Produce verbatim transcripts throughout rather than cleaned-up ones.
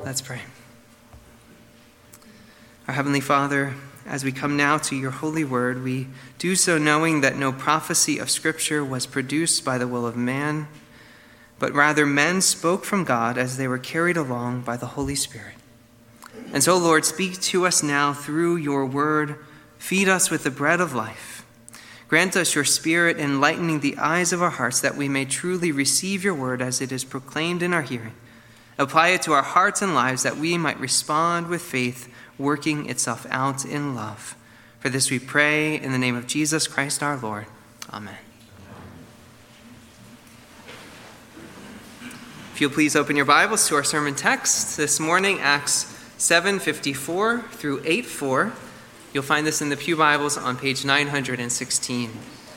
Let's pray. Our Heavenly Father, as we come now to your holy word, we do so knowing that no prophecy of Scripture was produced by the will of man, but rather men spoke from God as they were carried along by the Holy Spirit. And so, Lord, speak to us now through your word. Feed us with the bread of life. Grant us your Spirit, enlightening the eyes of our hearts, that we may truly receive your word as it is proclaimed in our hearing. Apply it to our hearts and lives, that we might respond with faith, working itself out in love. For this we pray in the name of Jesus Christ our Lord. Amen. If you'll please open your Bibles to our sermon text this morning, Acts seven fifty-four through eight four. You'll find this in the Pew Bibles on page nine hundred sixteen.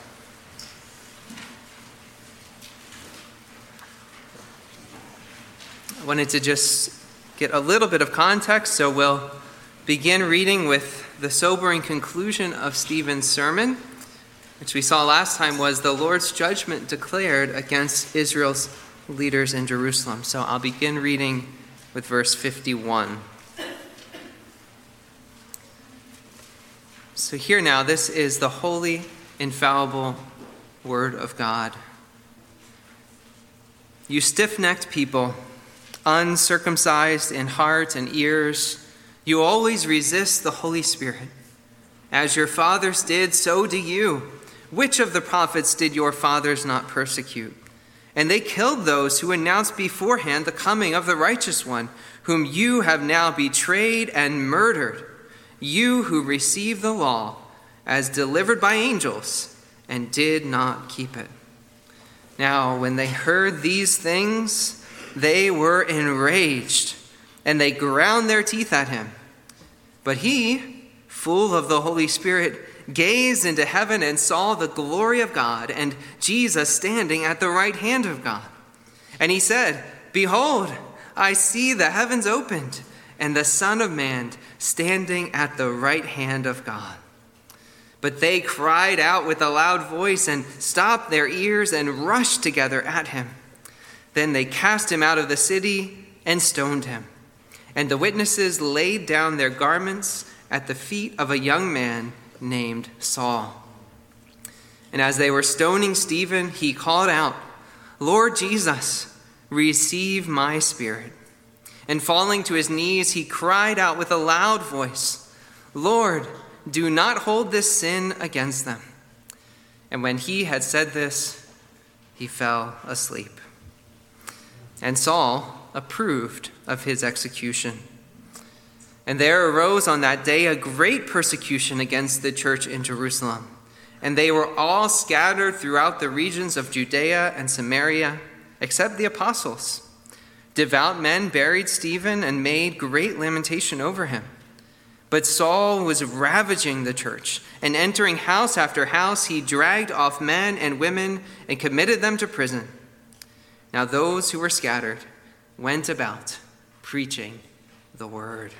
I wanted to just get a little bit of context, so we'll begin reading with the sobering conclusion of Stephen's sermon, which we saw last time was the Lord's judgment declared against Israel's leaders in Jerusalem. So I'll begin reading with verse fifty-one. So here now, this is the holy, infallible word of God. You stiff-necked people, uncircumcised in heart and ears, you always resist the Holy Spirit. As your fathers did, so do you. Which of the prophets did your fathers not persecute? And they killed those who announced beforehand the coming of the righteous one, whom you have now betrayed and murdered, you who received the law as delivered by angels and did not keep it. Now, when they heard these things, they were enraged, and they ground their teeth at him. But he, full of the Holy Spirit, gazed into heaven and saw the glory of God and Jesus standing at the right hand of God. And he said, Behold, I see the heavens opened, and the Son of Man standing at the right hand of God. But they cried out with a loud voice and stopped their ears and rushed together at him. Then they cast him out of the city and stoned him. And the witnesses laid down their garments at the feet of a young man named Saul. And as they were stoning Stephen, he called out, Lord Jesus, receive my spirit. And falling to his knees, he cried out with a loud voice, Lord, do not hold this sin against them. And when he had said this, he fell asleep. And Saul approved of his execution. And there arose on that day a great persecution against the church in Jerusalem. And they were all scattered throughout the regions of Judea and Samaria, except the apostles. Devout men buried Stephen and made great lamentation over him. But Saul was ravaging the church, and entering house after house, he dragged off men and women and committed them to prison. Now those who were scattered went about preaching the word.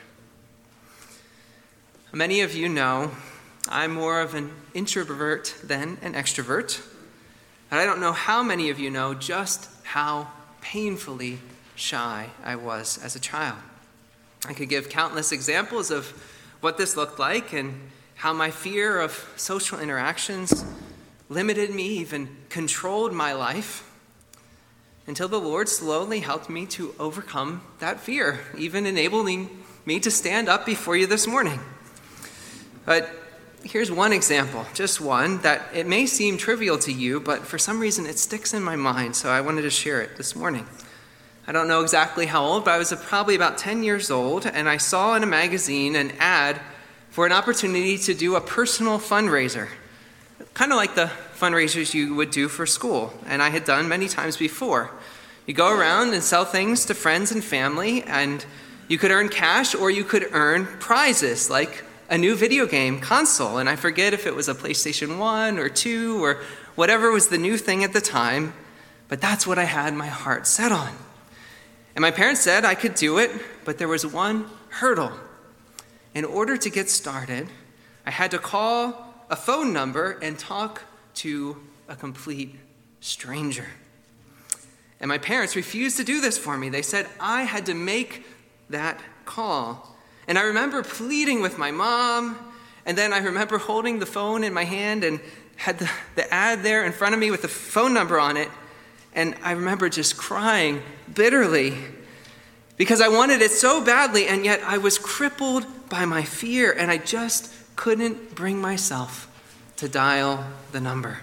Many of you know I'm more of an introvert than an extrovert. And I don't know how many of you know just how painfully shy I was as a child. I could give countless examples of what this looked like and how my fear of social interactions limited me, even controlled my life, until the Lord slowly helped me to overcome that fear, even enabling me to stand up before you this morning. But here's one example, just one, that it may seem trivial to you, but for some reason it sticks in my mind, so I wanted to share it this morning. I don't know exactly how old, but I was probably about ten years old, and I saw in a magazine an ad for an opportunity to do a personal fundraiser, kind of like the fundraisers you would do for school, and I had done many times before. You go around and sell things to friends and family, and you could earn cash or you could earn prizes like a new video game console, and I forget if it was a PlayStation one or two or whatever was the new thing at the time, but that's what I had my heart set on. And my parents said I could do it, but there was one hurdle. In order to get started, I had to call a phone number and talk to a complete stranger. And my parents refused to do this for me. They said I had to make that call. And I remember pleading with my mom, and then I remember holding the phone in my hand and had the, the ad there in front of me with the phone number on it. And I remember just crying bitterly because I wanted it so badly, and yet I was crippled by my fear, and I just couldn't bring myself to dial the number.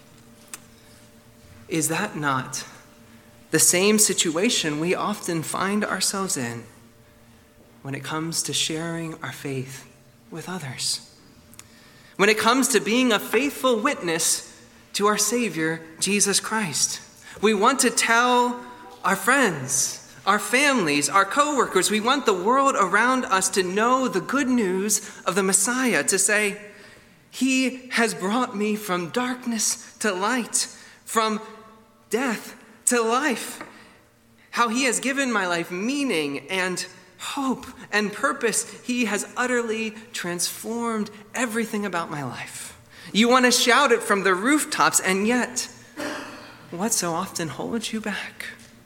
Is that not the same situation we often find ourselves in when it comes to sharing our faith with others? When it comes to being a faithful witness to our Savior, Jesus Christ. We want to tell our friends, our families, our coworkers, we want the world around us to know the good news of the Messiah, to say, He has brought me from darkness to light, from death to life. How He has given my life meaning and hope and purpose. He has utterly transformed everything about my life. You want to shout it from the rooftops, and yet, what so often holds you back?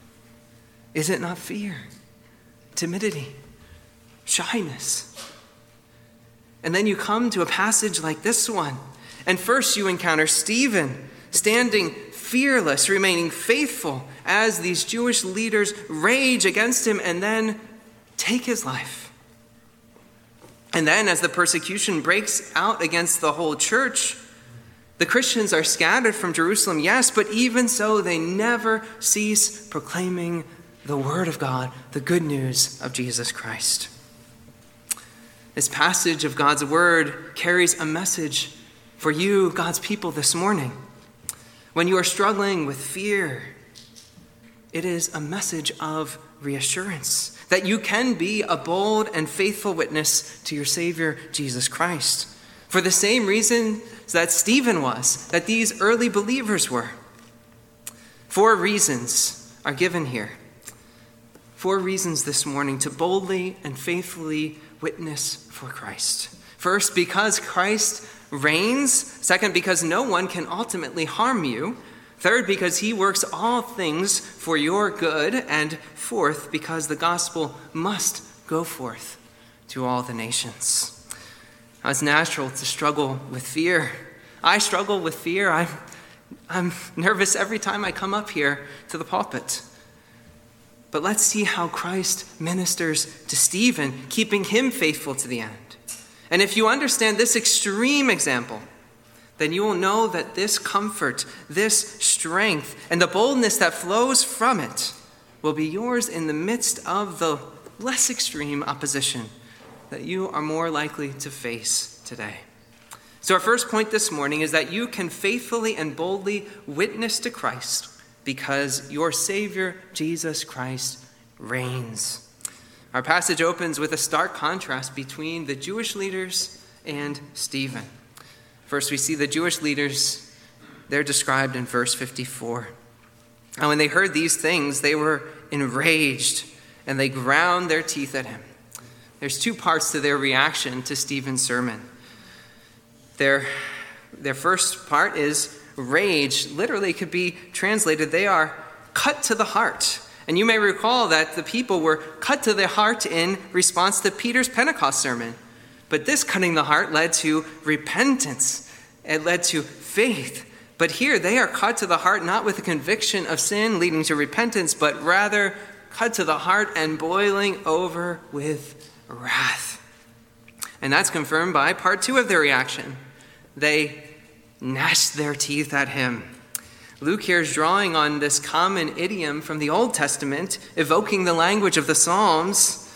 Is it not fear, timidity, shyness? And then you come to a passage like this one, and first you encounter Stephen standing fearless, remaining faithful as these Jewish leaders rage against him and then take his life. And then as the persecution breaks out against the whole church, the Christians are scattered from Jerusalem, yes, but even so, they never cease proclaiming the word of God, the good news of Jesus Christ. This passage of God's word carries a message for you, God's people, this morning. When you are struggling with fear, it is a message of reassurance that you can be a bold and faithful witness to your Savior, Jesus Christ, for the same reason that Stephen was, that these early believers were. Four reasons are given here. Four reasons this morning to boldly and faithfully witness for Christ. First, because Christ reigns. Second, because no one can ultimately harm you. Third, because he works all things for your good. And fourth, because the gospel must go forth to all the nations. Now, it's natural to struggle with fear. I struggle with fear. I'm, I'm nervous every time I come up here to the pulpit. But let's see how Christ ministers to Stephen, keeping him faithful to the end. And if you understand this extreme example, then you will know that this comfort, this strength, and the boldness that flows from it will be yours in the midst of the less extreme opposition that you are more likely to face today. So our first point this morning is that you can faithfully and boldly witness to Christ because your Savior, Jesus Christ, reigns. Our passage opens with a stark contrast between the Jewish leaders and Stephen. First, we see the Jewish leaders. They're described in verse fifty-four. And when they heard these things, they were enraged, and they ground their teeth at him. There's two parts to their reaction to Stephen's sermon. Their, their first part is rage. Literally could be translated, they are cut to the heart. And you may recall that the people were cut to the heart in response to Peter's Pentecost sermon. But this cutting the heart led to repentance. It led to faith. But here they are cut to the heart not with a conviction of sin leading to repentance, but rather cut to the heart and boiling over with wrath. And that's confirmed by part two of their reaction. They gnashed their teeth at him. Luke here is drawing on this common idiom from the Old Testament, evoking the language of the Psalms.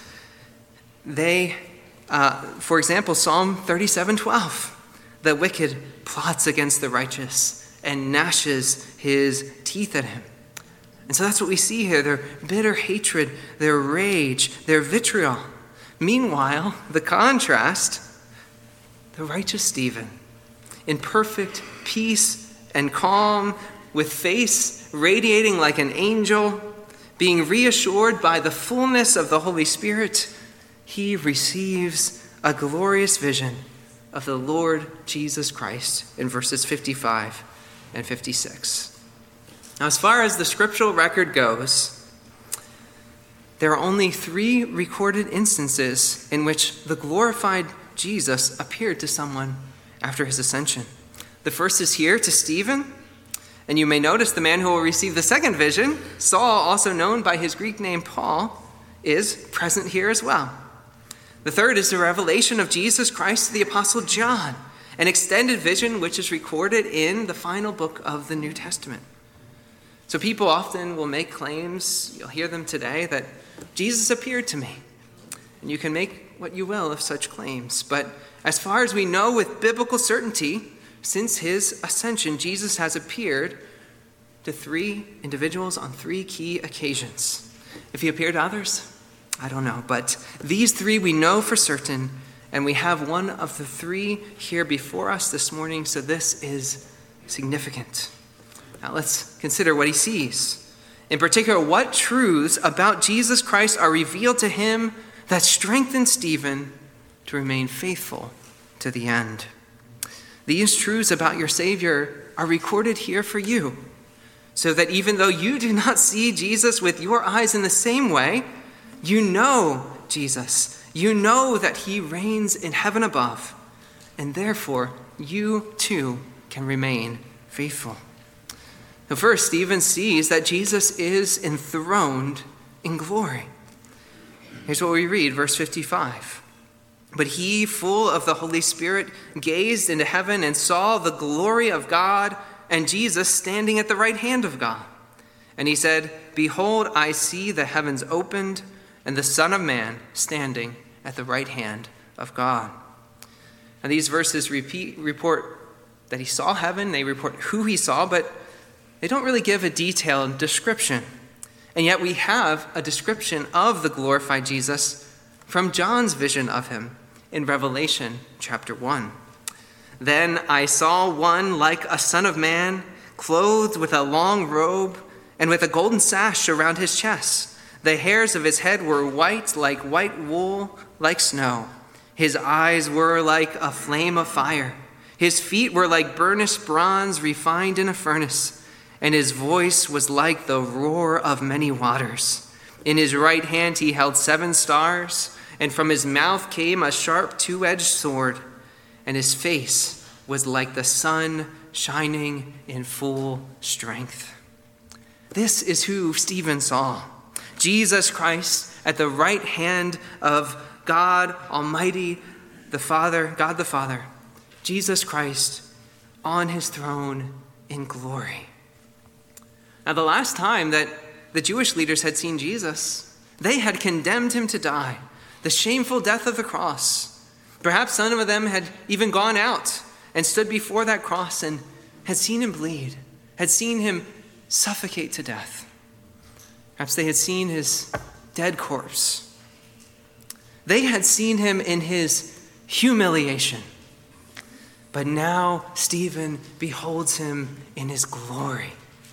They, uh, for example, Psalm thirty-seven twelve, the wicked plots against the righteous and gnashes his teeth at him. And so that's what we see here, their bitter hatred, their rage, their vitriol. Meanwhile, the contrast, the righteous Stephen, in perfect peace and calm, with face radiating like an angel, being reassured by the fullness of the Holy Spirit, he receives a glorious vision of the Lord Jesus Christ in verses fifty-five and fifty-six. Now, as far as the scriptural record goes, there are only three recorded instances in which the glorified Jesus appeared to someone after his ascension. The first is here to Stephen, and you may notice the man who will receive the second vision, Saul, also known by his Greek name Paul, is present here as well. The third is the revelation of Jesus Christ to the Apostle John, an extended vision which is recorded in the final book of the New Testament. So people often will make claims, you'll hear them today, that Jesus appeared to me. And you can make what you will of such claims. But as far as we know with biblical certainty, since his ascension, Jesus has appeared to three individuals on three key occasions. If he appeared to others, I don't know. But these three we know for certain, and we have one of the three here before us this morning, so this is significant. Now let's consider what he sees. In particular, what truths about Jesus Christ are revealed to him that strengthen Stephen to remain faithful to the end. These truths about your Savior are recorded here for you, so that even though you do not see Jesus with your eyes in the same way, you know Jesus. You know that he reigns in heaven above, and therefore you too can remain faithful. Now first, Stephen sees that Jesus is enthroned in glory. Here's what we read, verse fifty-five. But he, full of the Holy Spirit, gazed into heaven and saw the glory of God and Jesus standing at the right hand of God. And he said, Behold, I see the heavens opened and the Son of Man standing at the right hand of God. And these verses repeat, report that he saw heaven. They report who he saw, but they don't really give a detailed description. And yet we have a description of the glorified Jesus from John's vision of him in Revelation chapter one. Then I saw one like a son of man, clothed with a long robe and with a golden sash around his chest. The hairs of his head were white like white wool, like snow. His eyes were like a flame of fire. His feet were like burnished bronze refined in a furnace. And his voice was like the roar of many waters. In his right hand he held seven stars, and from his mouth came a sharp two-edged sword, and his face was like the sun shining in full strength. This is who Stephen saw. Jesus Christ at the right hand of God Almighty, the Father, God the Father. Jesus Christ on his throne in glory. Now, the last time that the Jewish leaders had seen Jesus, they had condemned him to die, the shameful death of the cross. Perhaps some of them had even gone out and stood before that cross and had seen him bleed, had seen him suffocate to death. Perhaps they had seen his dead corpse. They had seen him in his humiliation. But now Stephen beholds him in his glory.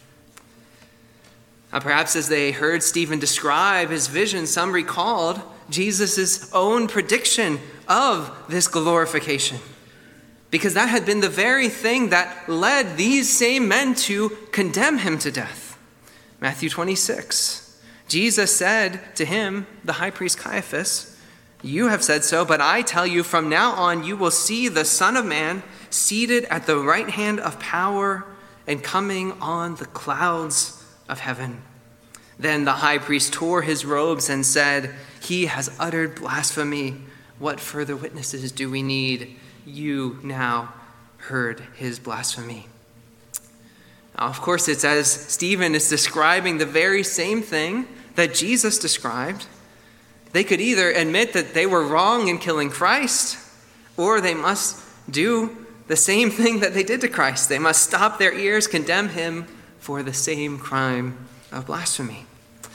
Now, perhaps as they heard Stephen describe his vision, some recalled Jesus' own prediction of this glorification, because that had been the very thing that led these same men to condemn him to death. Matthew twenty-six, Jesus said to him, the high priest Caiaphas, "You have said so, but I tell you, from now on you will see the Son of Man seated at the right hand of power and coming on the clouds of heaven." Then the high priest tore his robes and said, "He has uttered blasphemy. What further witnesses do we need? You now heard his blasphemy." Now, of course, it's as Stephen is describing the very same thing that Jesus described. They could either admit that they were wrong in killing Christ, or they must do the same thing that they did to Christ. They must stop their ears, condemn him for the same crime of blasphemy.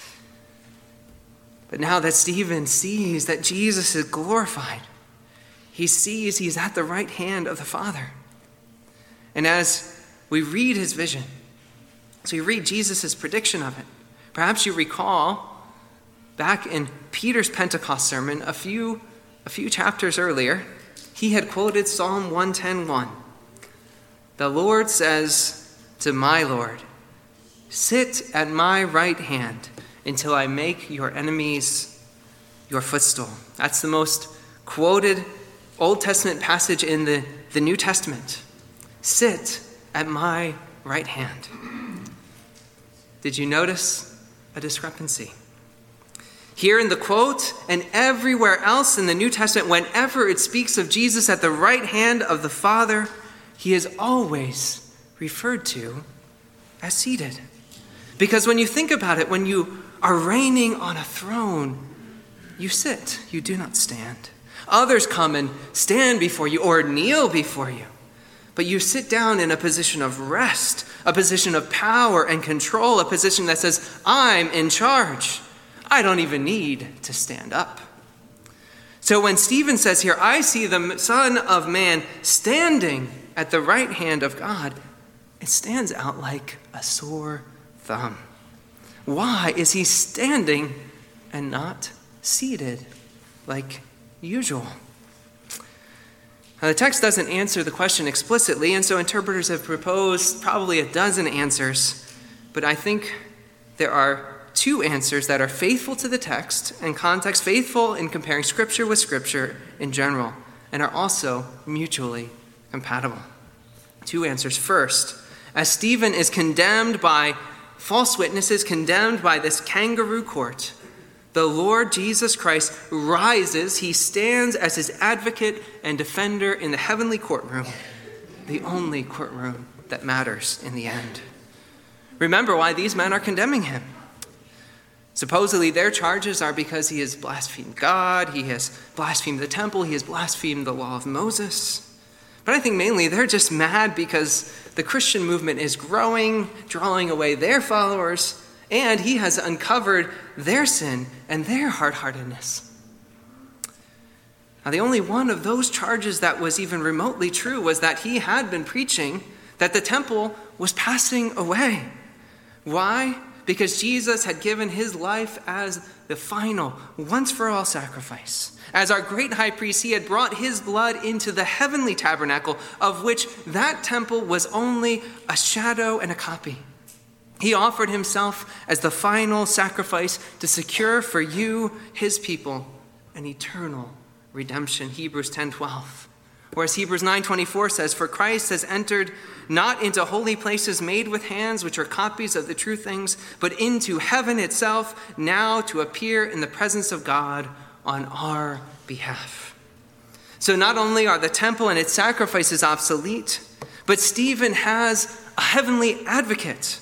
But now that Stephen sees that Jesus is glorified, he sees he's at the right hand of the Father. And as we read his vision, so we read Jesus' prediction of it, perhaps you recall back in Peter's Pentecost sermon a few, a few chapters earlier, he had quoted Psalm one ten one. The Lord says to my Lord, "Sit at my right hand until I make your enemies your footstool. That's the most quoted Old Testament passage in the, the New Testament. Sit at my right hand. Did you notice a discrepancy? Here in the quote and everywhere else in the New Testament, whenever it speaks of Jesus at the right hand of the Father, he is always referred to as seated. Because when you think about it, when you are reigning on a throne, you sit, you do not stand. Others come and stand before you or kneel before you. But you sit down in a position of rest, a position of power and control, a position that says, I'm in charge. I don't even need to stand up. So when Stephen says here, I see the Son of Man standing at the right hand of God, it stands out like a sore thumb. Why is he standing and not seated like usual? Now, the text doesn't answer the question explicitly, and so interpreters have proposed probably a dozen answers, but I think there are two answers that are faithful to the text and context, faithful in comparing Scripture with Scripture in general, and are also mutually compatible. Two answers. First, as Stephen is condemned by false witnesses, condemned by this kangaroo court, the Lord Jesus Christ rises. He stands as his advocate and defender in the heavenly courtroom, the only courtroom that matters in the end. Remember why these men are condemning him. Supposedly their charges are because he has blasphemed God, he has blasphemed the temple, he has blasphemed the law of Moses. But I think mainly they're just mad because the Christian movement is growing, drawing away their followers, and he has uncovered their sin and their hard-heartedness. Now, the only one of those charges that was even remotely true was that he had been preaching that the temple was passing away. Why? Because Jesus had given his life as the final, once-for-all sacrifice. As our great high priest, he had brought his blood into the heavenly tabernacle, of which that temple was only a shadow and a copy. He offered himself as the final sacrifice to secure for you, his people, an eternal redemption. Hebrews ten twelve. Whereas Hebrews nine twenty-four says, for Christ has entered not into holy places made with hands, which are copies of the true things, but into heaven itself, now to appear in the presence of God on our behalf. So not only are the temple and its sacrifices obsolete, but Stephen has a heavenly advocate.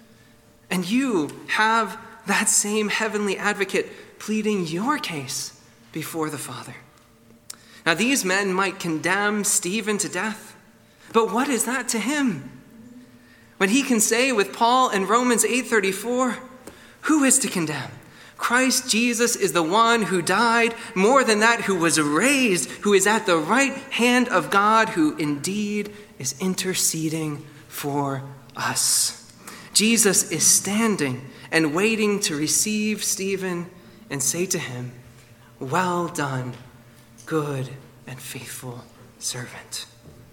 And you have that same heavenly advocate pleading your case before the Father. Now, these men might condemn Stephen to death, but what is that to him? When he can say with Paul in Romans eight thirty-four, who is to condemn? Christ Jesus is the one who died, more than that, who was raised, who is at the right hand of God, who indeed is interceding for us. Jesus is standing and waiting to receive Stephen and say to him, well done, good and faithful servant.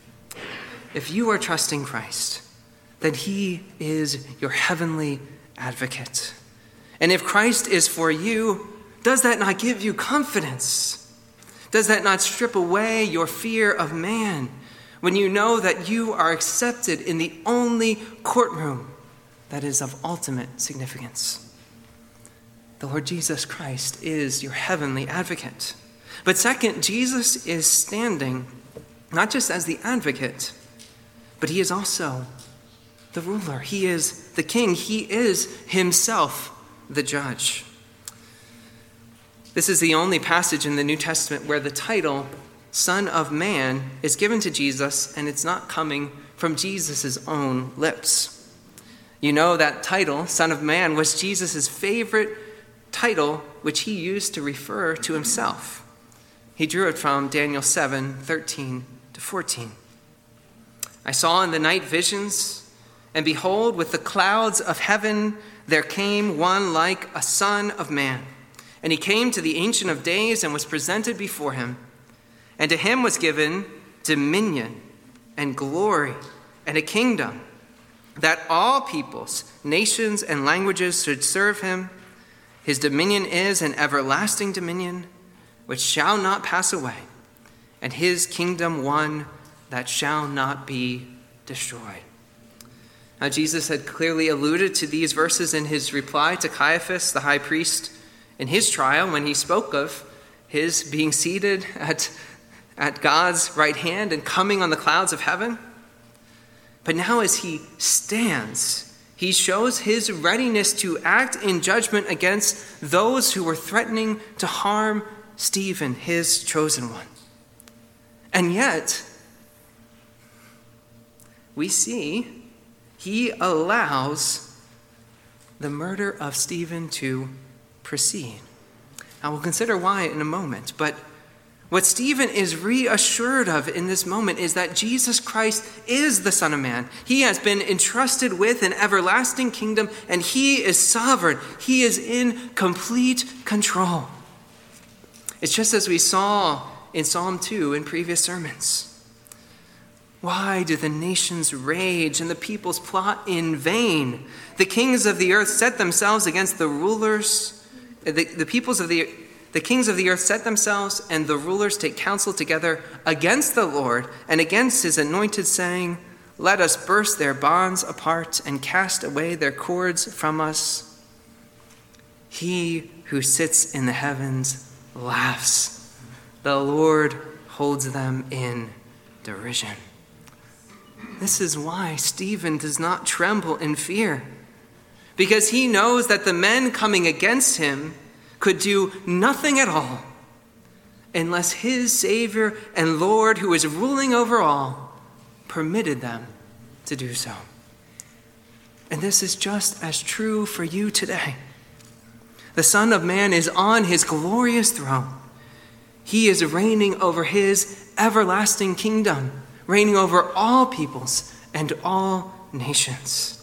If you are trusting Christ, then he is your heavenly advocate. And if Christ is for you, does that not give you confidence? Does that not strip away your fear of man when you know that you are accepted in the only courtroom that is of ultimate significance? The Lord Jesus Christ is your heavenly advocate. But second, Jesus is standing not just as the advocate, but he is also the ruler. He is the king. He is himself the judge. This is the only passage in the New Testament where the title Son of Man is given to Jesus, and it's not coming from Jesus' own lips. You know that title, Son of Man, was Jesus' favorite title, which he used to refer to himself. He drew it from Daniel seven thirteen to fourteen. I saw in the night visions, and behold, with the clouds of heaven there came one like a son of man. And he came to the Ancient of Days and was presented before him. And to him was given dominion and glory and a kingdom, that all peoples, nations, and languages should serve him. His dominion is an everlasting dominion which shall not pass away, and his kingdom one that shall not be destroyed. Now, Jesus had clearly alluded to these verses in his reply to Caiaphas, the high priest, in his trial when he spoke of his being seated at, at God's right hand and coming on the clouds of heaven. But now as he stands, he shows his readiness to act in judgment against those who were threatening to harm Stephen, his chosen one. And yet, we see he allows the murder of Stephen to proceed. Now, we'll consider why in a moment, but what Stephen is reassured of in this moment is that Jesus Christ is the Son of Man. He has been entrusted with an everlasting kingdom, and he is sovereign. He is in complete control. It's just as we saw in Psalm two in previous sermons. Why do the nations rage and the peoples plot in vain? The kings of the earth set themselves against the rulers. The, the peoples of the The kings of the earth set themselves, and the rulers take counsel together against the Lord and against his anointed, saying, "Let us burst their bonds apart and cast away their cords from us." He who sits in the heavens laughs. The Lord holds them in derision. This is why Stephen does not tremble in fear, because he knows that the men coming against him could do nothing at all unless his Savior and Lord, who is ruling over all, permitted them to do so. And this is just as true for you today. The Son of Man is on his glorious throne. He is reigning over his everlasting kingdom, reigning over all peoples and all nations.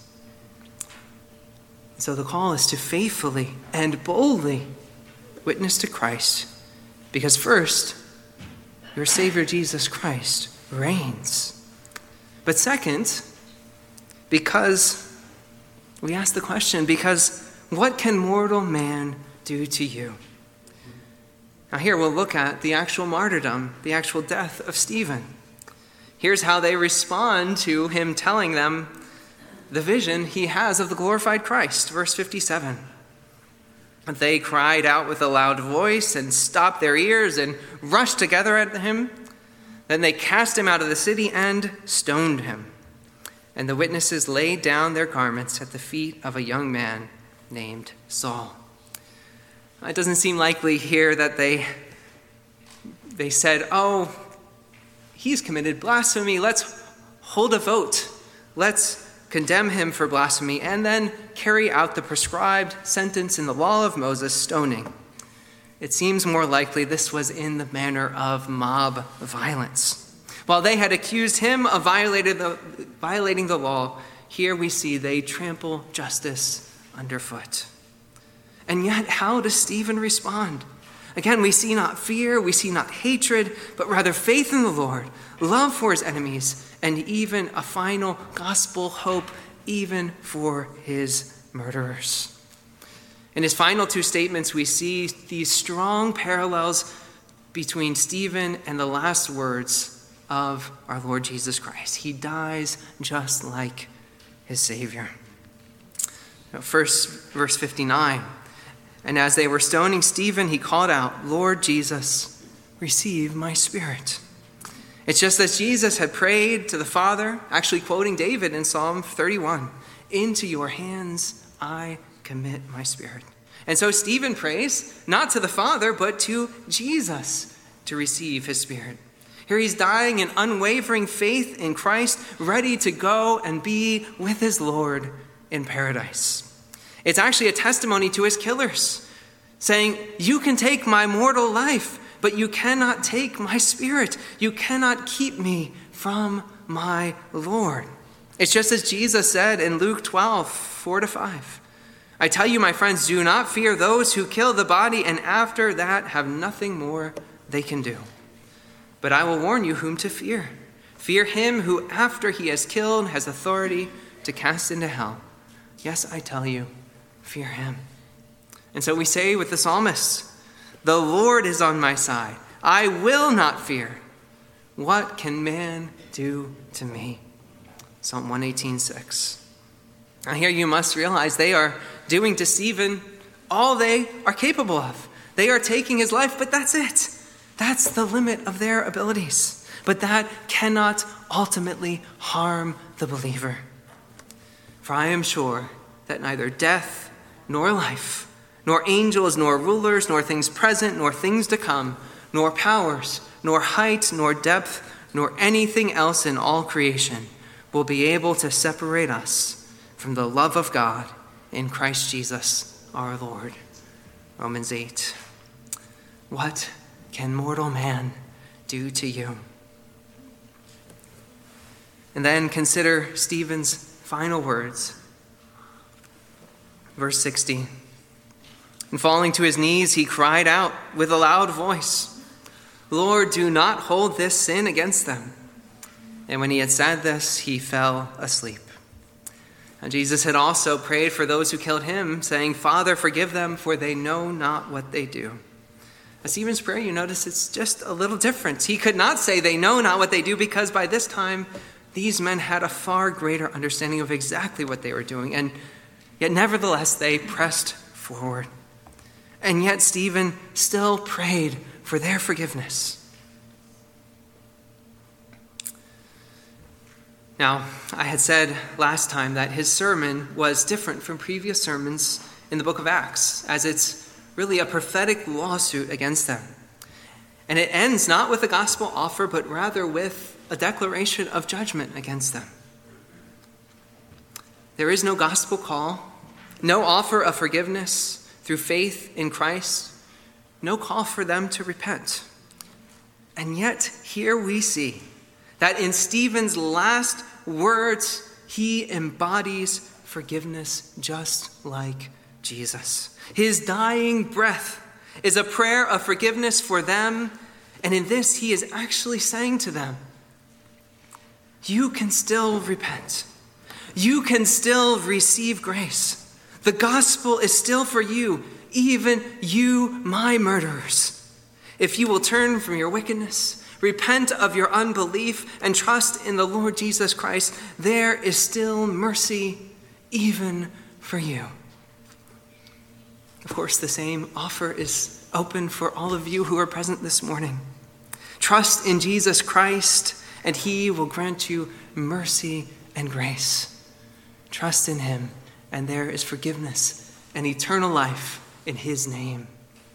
So the call is to faithfully and boldly witness to Christ, because first, your Savior Jesus Christ reigns. But second, because we ask the question, because what can mortal man do to you? Now here we'll look at the actual martyrdom, the actual death of Stephen. Here's how they respond to him telling them the vision he has of the glorified Christ. Verse fifty-seven. They cried out with a loud voice and stopped their ears and rushed together at him. Then they cast him out of the city and stoned him. And the witnesses laid down their garments at the feet of a young man named Saul. It doesn't seem likely here that they, they said, "Oh, he's committed blasphemy. Let's hold a vote. Let's condemn him for blasphemy, and then carry out the prescribed sentence in the law of Moses, stoning." It seems more likely this was in the manner of mob violence. While they had accused him of violating the, violating the law, here we see they trample justice underfoot. And yet, how does Stephen respond? Again, we see not fear, we see not hatred, but rather faith in the Lord, love for his enemies, and even a final gospel hope even for his murderers. In his final two statements, we see these strong parallels between Stephen and the last words of our Lord Jesus Christ. He dies just like his Savior. First, verse fifty-nine. And as they were stoning Stephen, he called out, "Lord Jesus, receive my spirit." It's just as Jesus had prayed to the Father, actually quoting David in Psalm thirty-one, "Into your hands I commit my spirit." And so Stephen prays, not to the Father, but to Jesus to receive his spirit. Here he's dying in unwavering faith in Christ, ready to go and be with his Lord in paradise. It's actually a testimony to his killers, saying, "You can take my mortal life, but you cannot take my spirit. You cannot keep me from my Lord." It's just as Jesus said in Luke twelve, four to five. "I tell you, my friends, do not fear those who kill the body, and after that have nothing more they can do. But I will warn you whom to fear. Fear him who, after he has killed, has authority to cast into hell. Yes, I tell you, fear him." And so we say with the psalmist, "The Lord is on my side. I will not fear. What can man do to me?" Psalm one eighteen, six. Now here you must realize they are doing to Stephen all they are capable of. They are taking his life, but that's it. That's the limit of their abilities. But that cannot ultimately harm the believer. For I am sure that neither death nor life, nor angels, nor rulers, nor things present, nor things to come, nor powers, nor height, nor depth, nor anything else in all creation will be able to separate us from the love of God in Christ Jesus our Lord. Romans eight. What can mortal man do to you? And then consider Stephen's final words. Verse sixty. And falling to his knees, he cried out with a loud voice, "Lord, do not hold this sin against them." And when he had said this, he fell asleep. And Jesus had also prayed for those who killed him, saying, "Father, forgive them, for they know not what they do." Now, Stephen's prayer, you notice it's just a little different. He could not say they know not what they do, because by this time, these men had a far greater understanding of exactly what they were doing. And yet, nevertheless, they pressed forward. And yet, Stephen still prayed for their forgiveness. Now, I had said last time that his sermon was different from previous sermons in the book of Acts, as it's really a prophetic lawsuit against them. And it ends not with a gospel offer, but rather with a declaration of judgment against them. There is no gospel call, no offer of forgiveness through faith in Christ, no call for them to repent. And yet, here we see that in Stephen's last words, he embodies forgiveness just like Jesus. His dying breath is a prayer of forgiveness for them, and in this he is actually saying to them, you can still repent. You can still receive grace. The gospel is still for you, even you, my murderers. If you will turn from your wickedness, repent of your unbelief, and trust in the Lord Jesus Christ, there is still mercy even for you. Of course, the same offer is open for all of you who are present this morning. Trust in Jesus Christ, and he will grant you mercy and grace. Trust in him, and there is forgiveness and eternal life in his name.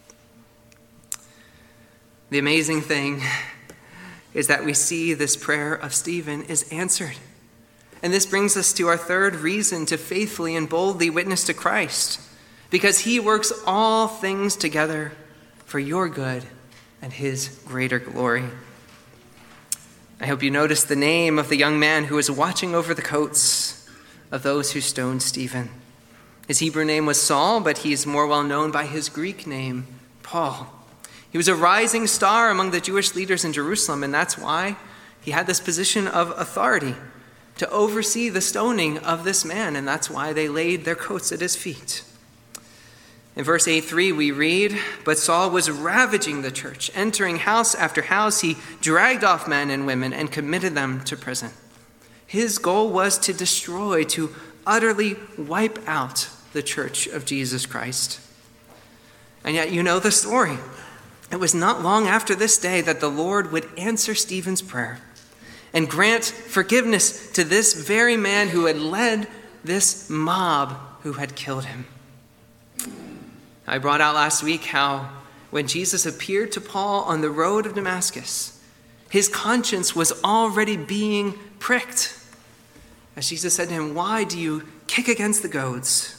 The amazing thing is that we see this prayer of Stephen is answered. And this brings us to our third reason to faithfully and boldly witness to Christ, because he works all things together for your good and his greater glory. I hope you noticed the name of the young man who was watching over the coats of those who stoned Stephen. His Hebrew name was Saul, but he is more well known by his Greek name, Paul. He was a rising star among the Jewish leaders in Jerusalem, and that's why he had this position of authority to oversee the stoning of this man, and that's why they laid their coats at his feet. In verse eight three, we read, "But Saul was ravaging the church, entering house after house. He dragged off men and women and committed them to prison." His goal was to destroy, to utterly wipe out the church of Jesus Christ. And yet you know the story. It was not long after this day that the Lord would answer Stephen's prayer and grant forgiveness to this very man who had led this mob who had killed him. I brought out last week how when Jesus appeared to Paul on the road of Damascus, his conscience was already being pricked. As Jesus said to him, "Why do you kick against the goads?"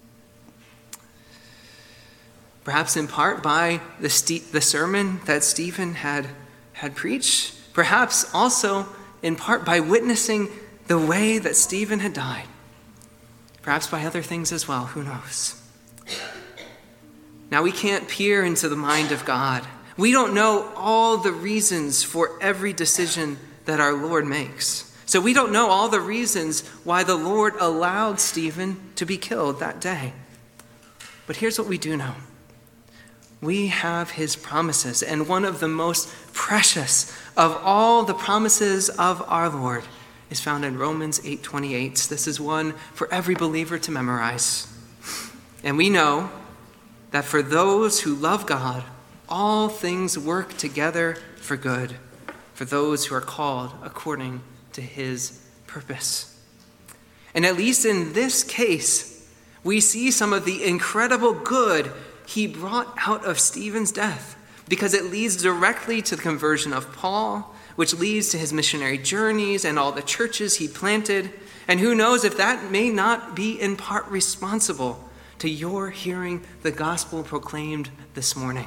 Perhaps in part by the, st- the sermon that Stephen had, had preached. Perhaps also in part by witnessing the way that Stephen had died. Perhaps by other things as well, who knows? Now, we can't peer into the mind of God. We don't know all the reasons for every decision that our Lord makes. So we don't know all the reasons why the Lord allowed Stephen to be killed that day. But here's what we do know. We have his promises, and one of the most precious of all the promises of our Lord is found in Romans eight twenty-eight. This is one for every believer to memorize. And we know that for those who love God, all things work together for good, for those who are called according to his purpose. And at least in this case, we see some of the incredible good he brought out of Stephen's death, because it leads directly to the conversion of Paul, which leads to his missionary journeys and all the churches he planted. And who knows if that may not be in part responsible to your hearing the gospel proclaimed this morning.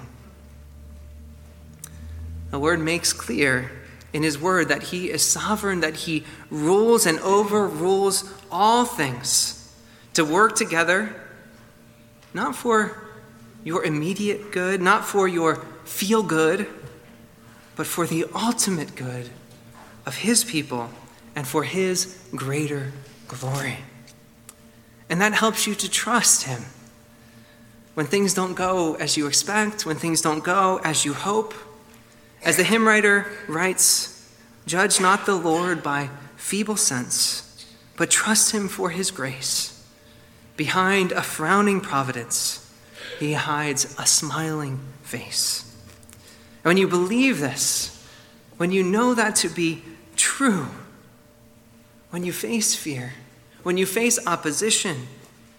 The Lord makes clear in his word that he is sovereign, that he rules and overrules all things to work together, not for your immediate good, not for your feel good, but for the ultimate good of his people and for his greater glory. And that helps you to trust him when things don't go as you expect, when things don't go as you hope. As the hymn writer writes, "Judge not the Lord by feeble sense, but trust him for his grace. Behind a frowning providence, he hides a smiling face." And when you believe this, when you know that to be true, when you face fear, when you face opposition,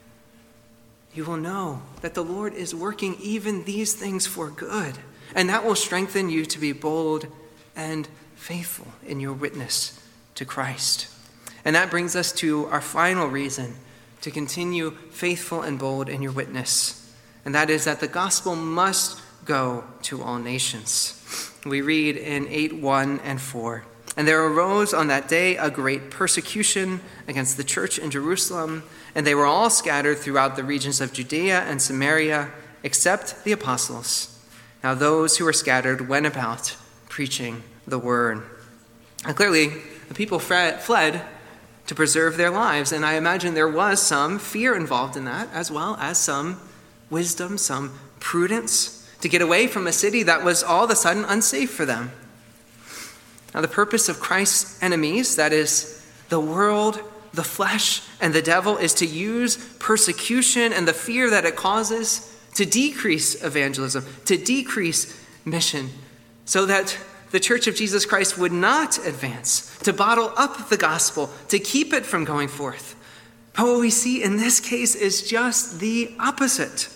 you will know that the Lord is working even these things for good, and that will strengthen you to be bold and faithful in your witness to Christ. And that brings us to our final reason to continue faithful and bold in your witness. And that is that the gospel must go to all nations. We read in eight one and four, "And there arose on that day a great persecution against the church in Jerusalem, and they were all scattered throughout the regions of Judea and Samaria, except the apostles. Now those who were scattered went about preaching the word." And clearly, the people fled to preserve their lives, and I imagine there was some fear involved in that, as well as some wisdom, some prudence to get away from a city that was all of a sudden unsafe for them. Now, the purpose of Christ's enemies, that is the world, the flesh, and the devil, is to use persecution and the fear that it causes to decrease evangelism, to decrease mission, so that the Church of Jesus Christ would not advance, to bottle up the gospel, to keep it from going forth. But what we see in this case is just the opposite.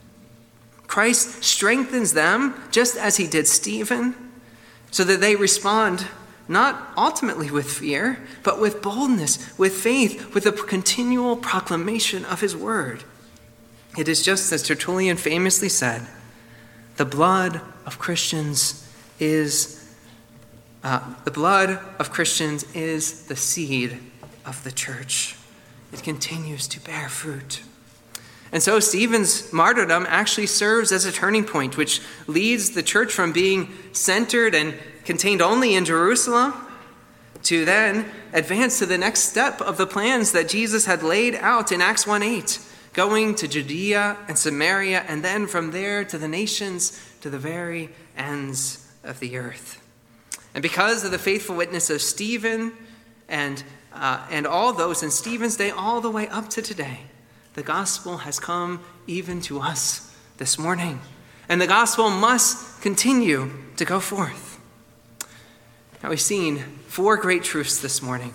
Christ strengthens them just as he did Stephen, so that they respond not ultimately with fear, but with boldness, with faith, with a continual proclamation of his word. It is just as Tertullian famously said, the blood of Christians is uh, the blood of Christians is the seed of the church. It continues to bear fruit. And so Stephen's martyrdom actually serves as a turning point, which leads the church from being centered and contained only in Jerusalem to then advance to the next step of the plans that Jesus had laid out in Acts one eight, going to Judea and Samaria, and then from there to the nations, to the very ends of the earth. And because of the faithful witness of Stephen and, uh, and all those in Stephen's day all the way up to today, the gospel has come even to us this morning. And the gospel must continue to go forth. Now we've seen four great truths this morning.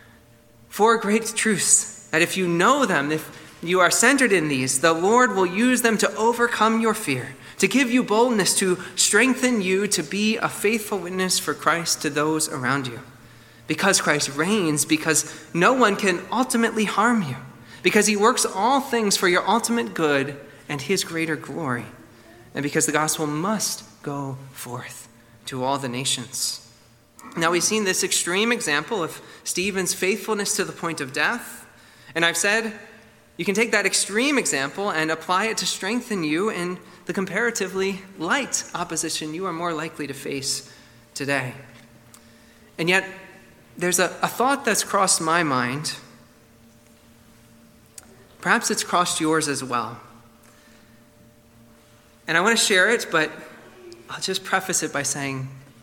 Four great truths that if you know them, if you are centered in these, the Lord will use them to overcome your fear, to give you boldness, to strengthen you to be a faithful witness for Christ to those around you. Because Christ reigns, because no one can ultimately harm you, because he works all things for your ultimate good and his greater glory, and because the gospel must go forth to all the nations. Now we've seen this extreme example of Stephen's faithfulness to the point of death, and I've said you can take that extreme example and apply it to strengthen you in the comparatively light opposition you are more likely to face today. And yet, there's a, a thought that's crossed my mind. Perhaps it's crossed yours as well. And I want to share it, but I'll just preface it by saying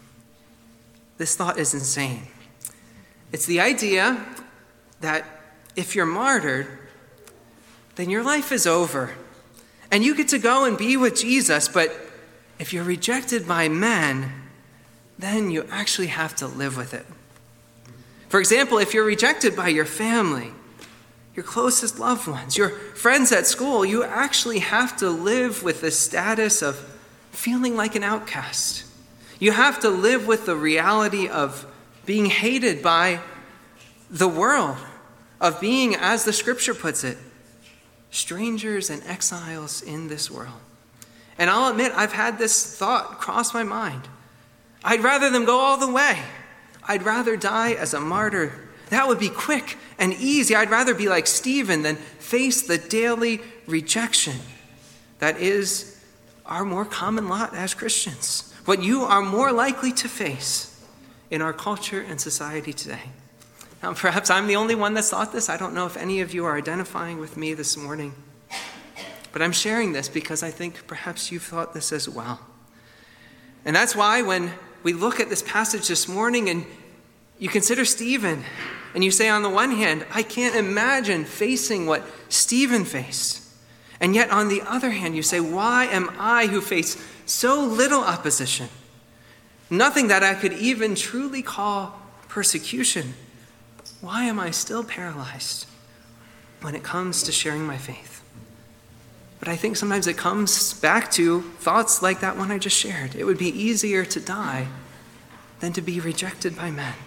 this thought is insane. It's the idea that if you're martyred, then your life is over. And you get to go and be with Jesus, but if you're rejected by men, then you actually have to live with it. For example, if you're rejected by your family, your closest loved ones, your friends at school, you actually have to live with the status of feeling like an outcast. You have to live with the reality of being hated by the world, of being, as the scripture puts it, strangers and exiles in this world. And I'll admit, I've had this thought cross my mind. I'd rather them go all the way. I'd rather die as a martyr. That would be quick and easy. I'd rather be like Stephen than face the daily rejection that is our more common lot as Christians, what you are more likely to face in our culture and society today. Now, perhaps I'm the only one that's thought this. I don't know if any of you are identifying with me this morning, but I'm sharing this because I think perhaps you've thought this as well. And that's why when we look at this passage this morning and you consider Stephen, and you say, on the one hand, I can't imagine facing what Stephen faced. And yet, on the other hand, you say, why am I, who face so little opposition, nothing that I could even truly call persecution, why am I still paralyzed when it comes to sharing my faith? But I think sometimes it comes back to thoughts like that one I just shared. It would be easier to die than to be rejected by men.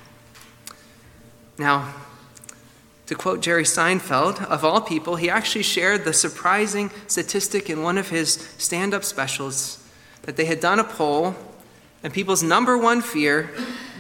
Now, to quote Jerry Seinfeld, of all people, he actually shared the surprising statistic in one of his stand-up specials that they had done a poll, and people's number one fear,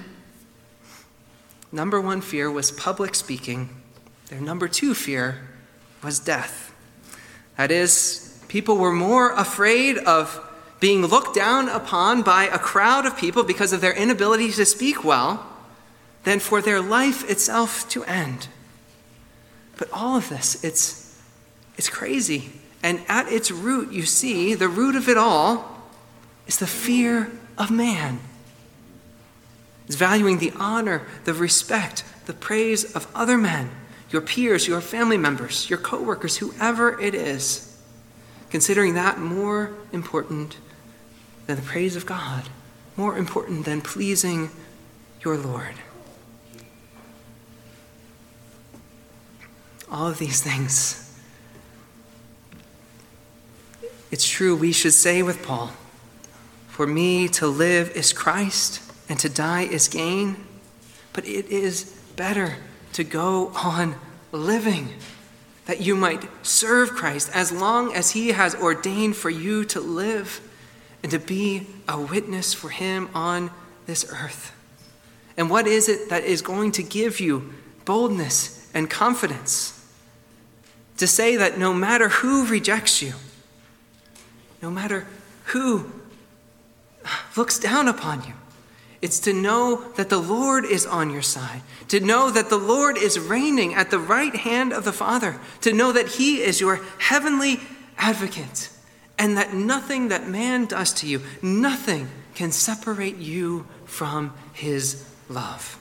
number one fear was public speaking. Their number two fear was death. That is, people were more afraid of being looked down upon by a crowd of people because of their inability to speak well than for their life itself to end. But all of this, it's, it's crazy. And at its root, you see, the root of it all is the fear of man. It's valuing the honor, the respect, the praise of other men, your peers, your family members, your coworkers, whoever it is, considering that more important than the praise of God, more important than pleasing your Lord. All of these things. It's true, we should say with Paul, for me to live is Christ and to die is gain, but it is better to go on living, that you might serve Christ as long as he has ordained for you to live and to be a witness for him on this earth. And what is it that is going to give you boldness and confidence to say that no matter who rejects you, no matter who looks down upon you, it's to know that the Lord is on your side, to know that the Lord is reigning at the right hand of the Father, to know that he is your heavenly advocate, and that nothing that man does to you, nothing can separate you from his love.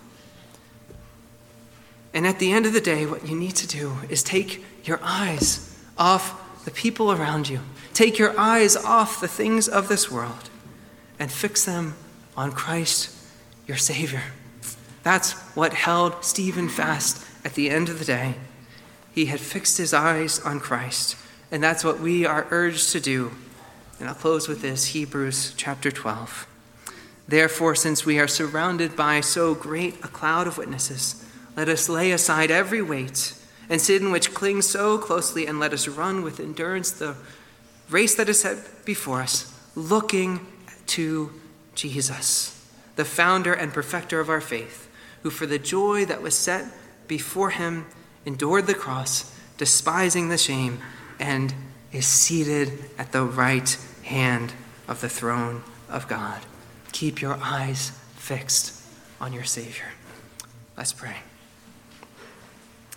And at the end of the day, what you need to do is take your eyes off the people around you. Take your eyes off the things of this world and fix them on Christ, your Savior. That's what held Stephen fast at the end of the day. He had fixed his eyes on Christ, and that's what we are urged to do. And I'll close with this, Hebrews chapter twelve. Therefore, since we are surrounded by so great a cloud of witnesses, let us lay aside every weight and sin which clings so closely, and let us run with endurance the race that is set before us, looking to Jesus, the founder and perfecter of our faith, who for the joy that was set before him endured the cross, despising the shame, and is seated at the right hand of the throne of God. Keep your eyes fixed on your Savior. Let's pray.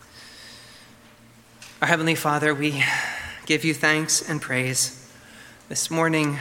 Our Heavenly Father, we give you thanks and praise this morning,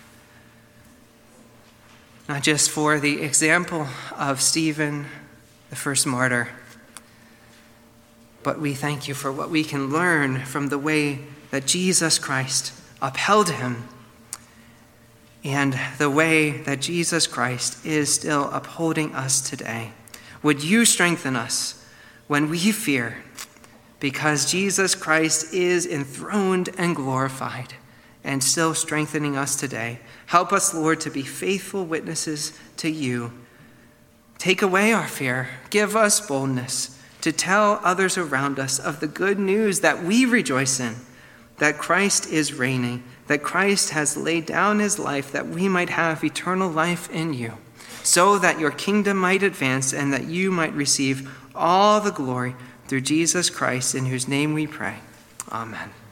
not just for the example of Stephen, the first martyr, but we thank you for what we can learn from the way that Jesus Christ upheld him and the way that Jesus Christ is still upholding us today. Would you strengthen us when we fear, because Jesus Christ is enthroned and glorified and still strengthening us today. Help us, Lord, to be faithful witnesses to you. Take away our fear. Give us boldness to tell others around us of the good news that we rejoice in, that Christ is reigning, that Christ has laid down his life that we might have eternal life in you, so that your kingdom might advance and that you might receive all the glory through Jesus Christ, in whose name we pray. Amen.